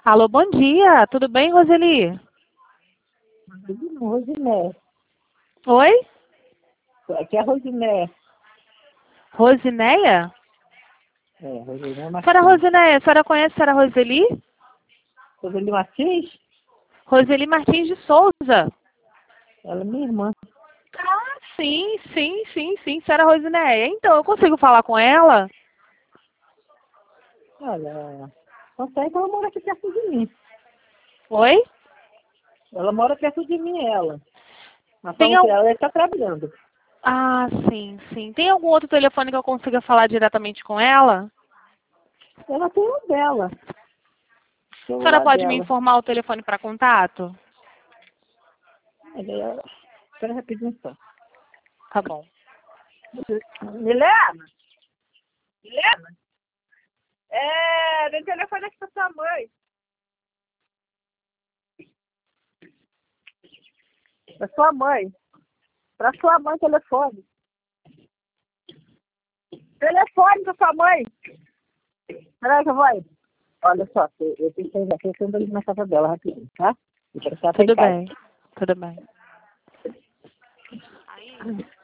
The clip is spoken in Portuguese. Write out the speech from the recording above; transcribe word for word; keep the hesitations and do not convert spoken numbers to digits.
Alô, bom dia. Tudo bem, Roseli? Rosiné. Oi? Aqui é a Rosiné. Rosinéia? É, Rosiné Senhora Martins. Rosinéia, a senhora conhece a senhora Roseli? Roseli Martins? Roseli Martins de Souza. Ela é minha irmã. Ah, sim, sim, sim, sim, senhora Rosinéia. Então, eu consigo falar com ela? Olha, consegue que ela mora aqui perto de mim. Oi? Ela mora perto de mim, ela. Mas Tem falando que al... ela está trabalhando. Ah, sim, sim. Tem algum outro telefone que eu consiga falar diretamente com ela? Ela tem o dela. O A senhora celular pode me dela. informar o telefone para contato? Ela... Espera rapidinho só. Tá bom. Milena? Milena? É, tem telefone aqui pra sua mãe. Pra sua mãe. Pra sua mãe, telefone. Telefone pra sua mãe. Peraí que eu vou aí. Olha só, eu eu tenho que sair daqui, eu estou na casa dela rapidinho, tá? Eu quero que ela tá em Tudo casa. bem, tudo bem. Aí,